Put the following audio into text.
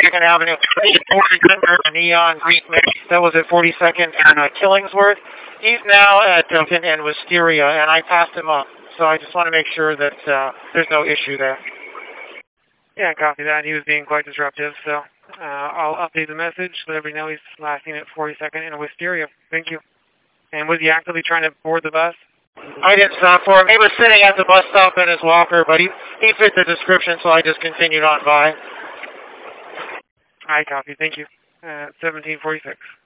42nd Avenue, a neon green mix. That was at 42nd and Killingsworth. He's now at Duncan and Wisteria, and I passed him up. So I just want to make sure that there's no issue there. Yeah, copy that. He was being quite disruptive, so I'll update the message, let everybody know he's last seen at 42nd and Wisteria. Thank you. And was he actively trying to board the bus? I didn't stop for him. He was sitting at the bus stop in his walker, but he fit the description, so I just continued on by. I copy. Thank you. 1746.